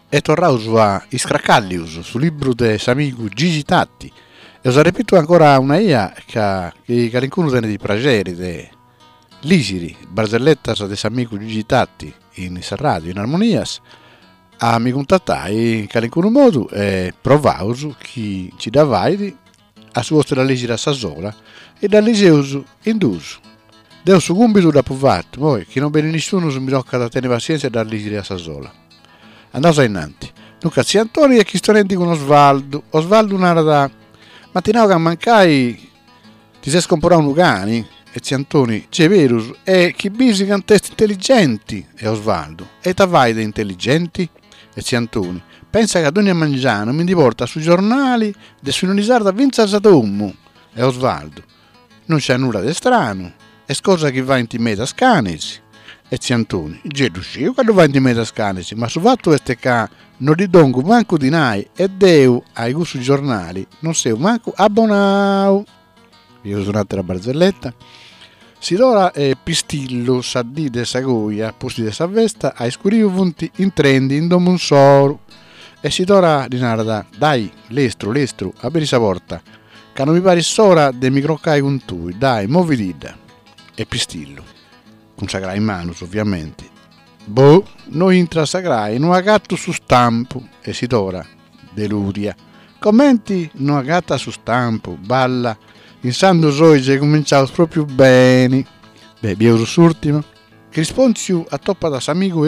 e tornaus a Iscracallius sul libro de s'amigu Gigi Tatti. E us ripeto ancora una ia che qualcuno tiene di prageri de Lisiri, barzellettas de s'amigu Gigi Tatti in radio, in armonias, a mi contattai in qualcuno modo e provaus chi ci davai a su vostra Lisiri a Sasola e da Liseus in dus. Deus su gumbido da provato, poi chi non bene nessuno mi tocca da tenere pazienza e da Lisiri a Sasola. Andavo innanti. Luca Zia Antonio e chi studenti con Osvaldo. Osvaldo un'ara da mattinavo che mancai ti sei scomporato un Lugani e Zia Antonio c'è verus e chi bisi can testi intelligenti e Osvaldo e t'avai dei intelligenti e Zia Antonio pensa che ad ogni mangiano mi riporta sui giornali de sinonizzare da Vinza Zadommu e Osvaldo non c'è nulla di strano è cosa che va in timeda scanesi e Zia Antonio io quando va in timeda scanesi ma su fatto este ca non li dongo manco di nai e deu ai gusti giornali non sei manco abbonau io sono un'altra barzelletta si dora pistillo saddi de sagoia posti de savesta ai scurivo vunti in trendi in domunsoro e si dora di narda dai lestro a bere sa porta che non mi pare sora de microcai con tui dai movi dida e pistillo con sagrai in mano ovviamente noi intra sagrai non agatto su stampo e si dora deludia commenti non agatta su stampo balla in sando soige cominciavo proprio bene bieuro s'ultimo che risponsiu a toppa da s'amigo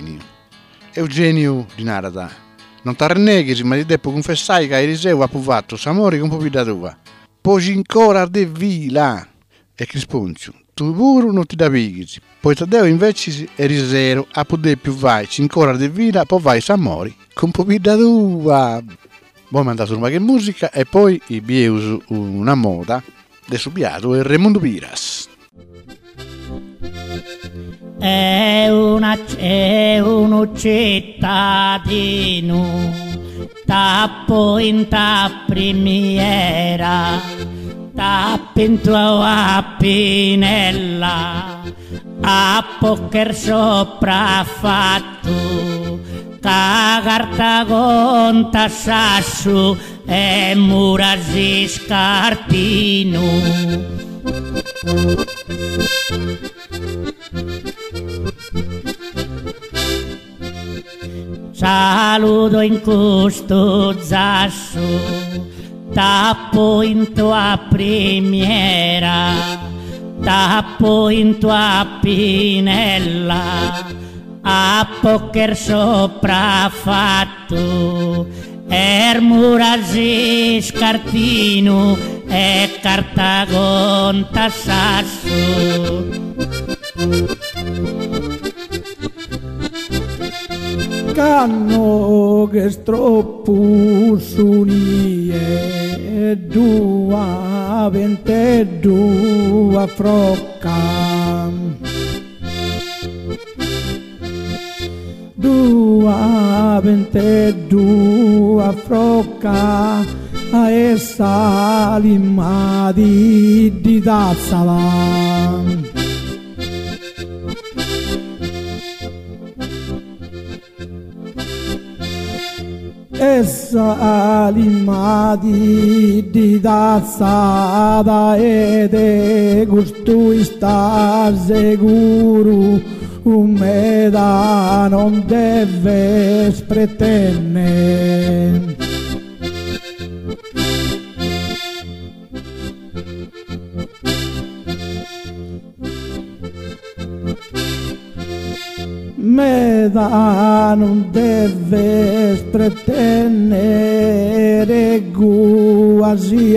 Eugenio di narada non t'arreneghi ma ti devo confessare che Eliseo ha provato s'amore con popì da tua poi ancora de vila e che risponsiu tu pure non ti da pighi poi Taddeo invece Eliseo a poter più vai ancora de vila poi vai s'amore con popì da tua. Poi mandato una che musica e poi i bieus una moda de subiato e Raimondo Piras. È uno cittadino tappo in primiera tappinto a Pinella a poker sopraffatto cagarta conta sassu e murasi scarpino saluto in questo zasso tappo in tua primiera tappo in tua Pinella a poker sopraffatto Ermurasi scarpino e Cartagon tassasso canno che stroppus unie dua vente dua frocca dua vente dua frocca a essa lima di dazzala essa lima di dazzada e de gusto sta sicuro umeda non deves pretendere meda non deves pretendere quasi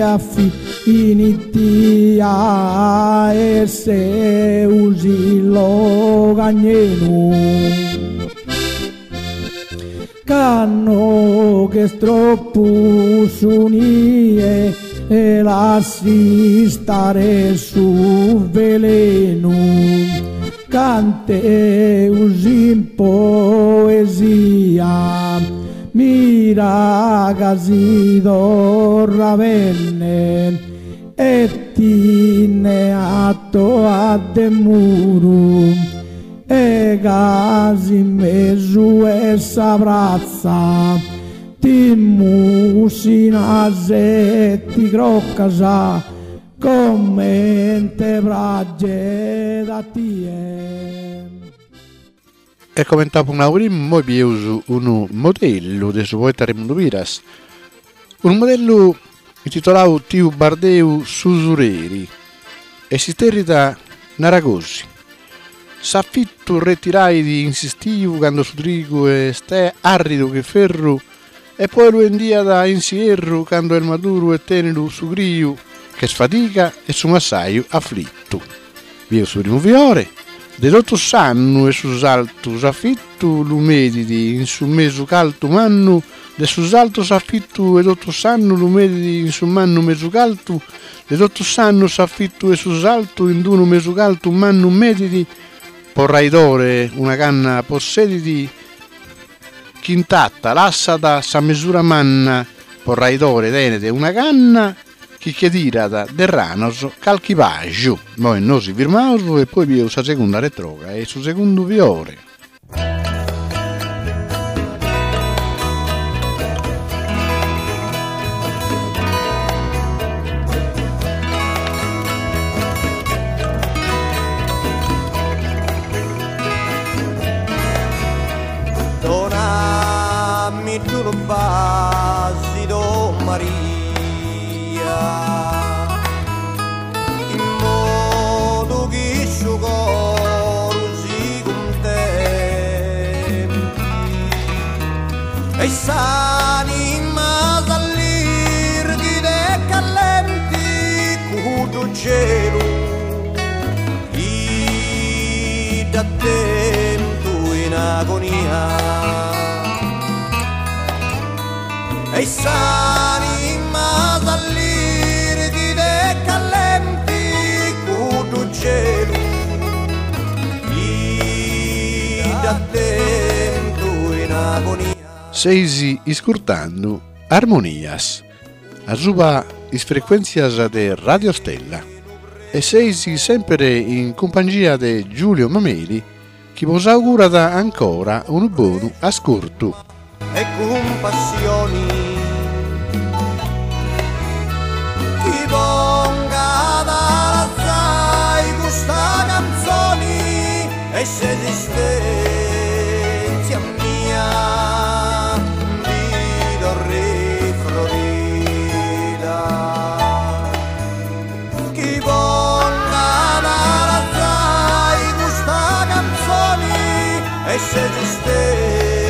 affinitia e se usi lo gagneno canno che stroppus unie e lasci stare su veleno cante usin poesia mira casido ravenne e tine atto a demurum e casi in mezzo e s'abrazza, ti musina e ti croccasa, commente brage da tie. E commentavo una prima, poi uso un modello del suo poeta Raimundo Piras, un modello intitolato Tiu Bardeu Susureri, e si territa Naragosi. S'affitto retirai di insistiu quando su trigo e ste arido che ferro, e poi lo india da insierro quando è maduro e tenero su griu, che sfatica e su massaio afflitto. Via su primo fiore, de tutto sanno e su salto s'affitto l'umediti in su mesu calto mannu, de su salto s'affitto e tutto sanno l'umediti in su mannu mesu calto, de tutto sanno s'affitto e su salto in duno mesu calto mannu mediti, porraidore una canna possediti, chintatta lassata sa misura manna, porraidore tenete una canna, chi tirata del ranos calchipaggio. Noi non si firmauso e poi vi sa seconda retroga e su secondo viore. Donami tu lo basi do Maria, in modo che suo coro si contenti e s'anima s'all'irghi de callenti cudo cielo i da tempo in agonia e s'anima s'all'irghi de callenti cudo cielo i da tempo in agonia. Seisi iscurtando armonias, a suba is frequenzias de Radio Stella, e seisi sempre in compagnia di Giulio Mameli, che vos augura ancora un buon ascolto. E compassioni chi ponga da razzai questa canzoni e se esistenzia mia di dorre florida chi ponga da razzai questa canzoni e se esistenzia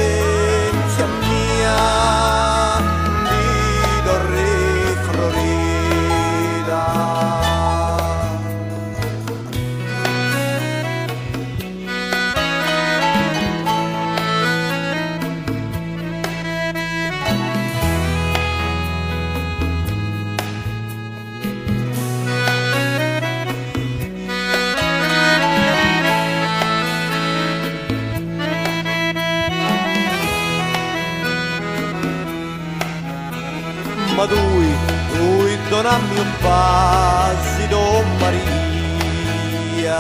di dorre florida. Ma lui donammi un bacido Maria,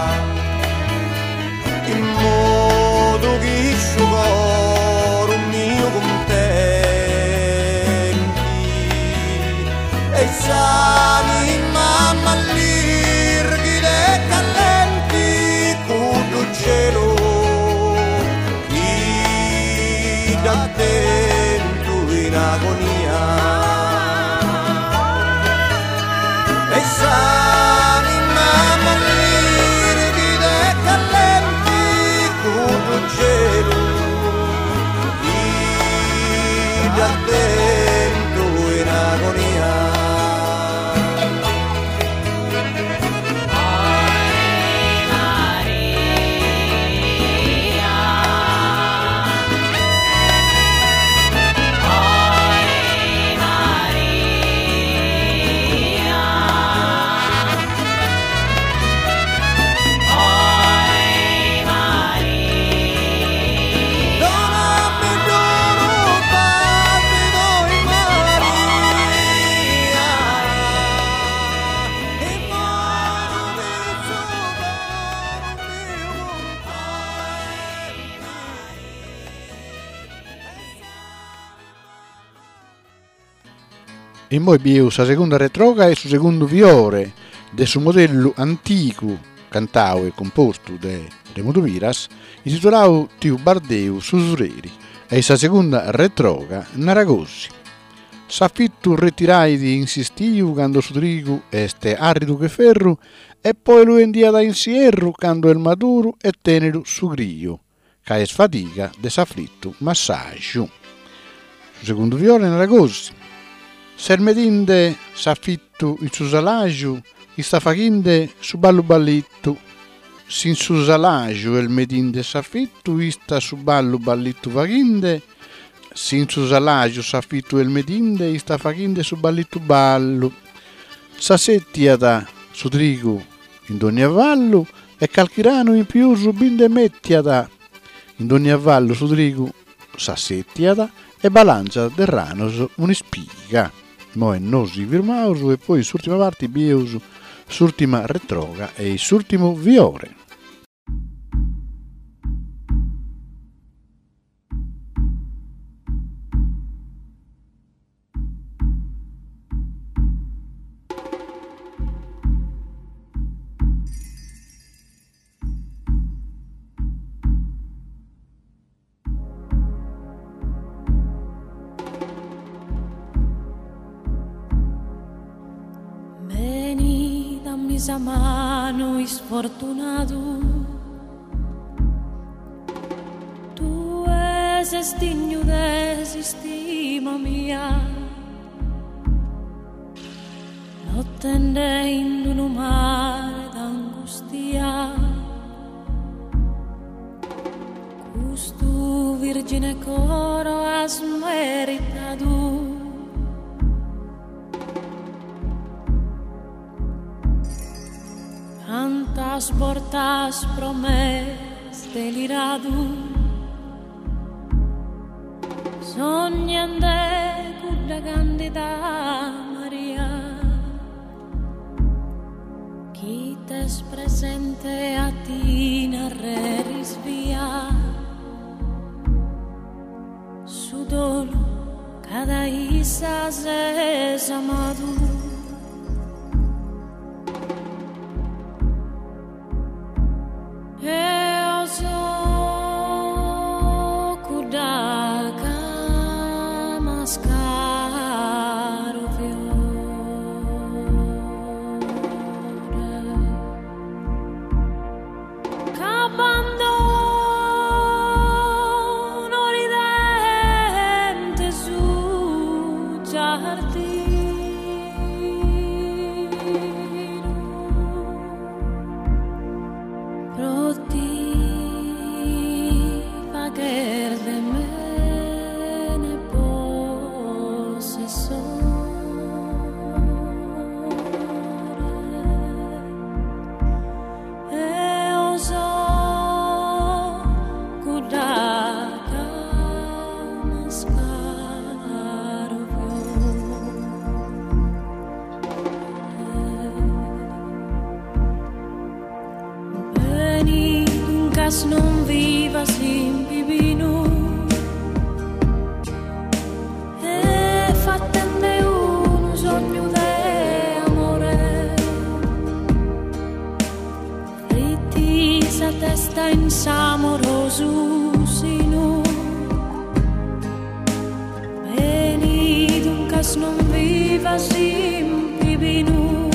in modo che suo coro mio contenti e s'anima m'all'irghi de callenti cudo cielo chi da tempo in agonia e s'anima m'all'irghi de callenti cudo cielo chi da tempo in agonia. Donammi E poi abbiamo la seconda retroga e il secondo viore del suo modello antico cantato e composto de Motomiras, intitolato Tiu Bardeu Susureri, e la seconda retroga narra così. S'affittu retirai di insistiu quando su trigu este aridu che ferru e poi lui endia da insierru quando el maduro e teneru su grio, ca es fatica de s'afflittu massaggio. Su secondo viore narra così. Sermedinde s'affittu in su salagio, sta facinde su ballo ballittu. Sin su salagio el medinde s'affittu, sta su ballo ballittu facinde. Sin su salagio s'affittu el medinde, sta facinde su ballittu ballo. S'asettiata su trigu in ogni avvallo e calchirano in più su binde mettiata. In ogni avvallo su trigu s'asettiata e balanza del ranos un'ispiga. Noi non si firmausu e poi l'ultima parte bieusu, l'ultima retroga e l'ultimo viore. Esa mano infortunado, tu es estigno de estima mía, no tendré in un mare d'angustia, custo virgine coro has meritado. Tantas portas promes delirado, sognando con la candida Maria, chi te es presente a ti narre risvia, su dolo cada isa se amado. Non vivas in pibinu e fattende un sogno d'amore, fritti sa testa in samoroso sinu, veni duncas non vivas in pibinu.